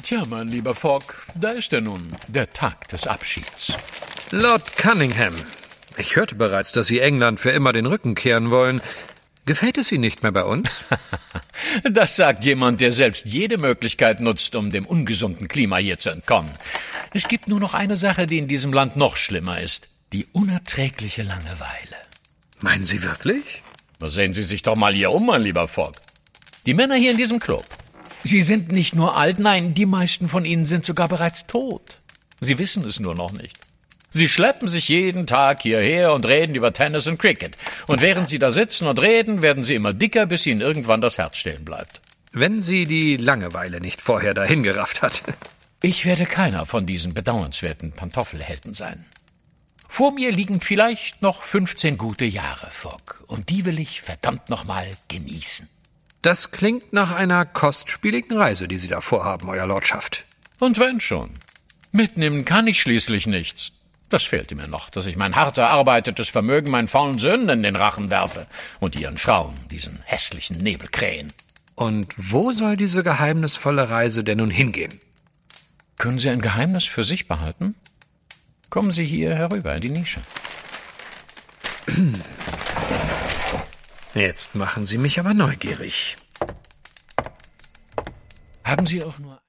Tja, mein lieber Fogg, da ist er nun, der Tag des Abschieds. Lord Cunningham, ich hörte bereits, dass Sie England für immer den Rücken kehren wollen. Gefällt es Ihnen nicht mehr bei uns? Das sagt jemand, der selbst jede Möglichkeit nutzt, um dem ungesunden Klima hier zu entkommen. Es gibt nur noch eine Sache, die in diesem Land noch schlimmer ist. Die unerträgliche Langeweile. Meinen Sie wirklich? Sehen Sie sich doch mal hier um, mein lieber Fogg. Die Männer hier in diesem Club. Sie sind nicht nur alt, nein, die meisten von ihnen sind sogar bereits tot. Sie wissen es nur noch nicht. Sie schleppen sich jeden Tag hierher und reden über Tennis und Cricket. Und während sie da sitzen und reden, werden sie immer dicker, bis ihnen irgendwann das Herz stehen bleibt. Wenn Sie die Langeweile nicht vorher dahin gerafft hat. Ich werde keiner von diesen bedauernswerten Pantoffelhelden sein. Vor mir liegen vielleicht noch 15 gute Jahre, Fogg. Und die will ich verdammt nochmal genießen. Das klingt nach einer kostspieligen Reise, die Sie da vorhaben, Euer Lordschaft. Und wenn schon. Mitnehmen kann ich schließlich nichts. Das fehlte mir noch, dass ich mein hart erarbeitetes Vermögen meinen faulen Söhnen in den Rachen werfe und ihren Frauen, diesen hässlichen Nebelkrähen. Und wo soll diese geheimnisvolle Reise denn nun hingehen? Können Sie ein Geheimnis für sich behalten? Kommen Sie hier herüber in die Nische. Jetzt machen Sie mich aber neugierig. Haben Sie auch nur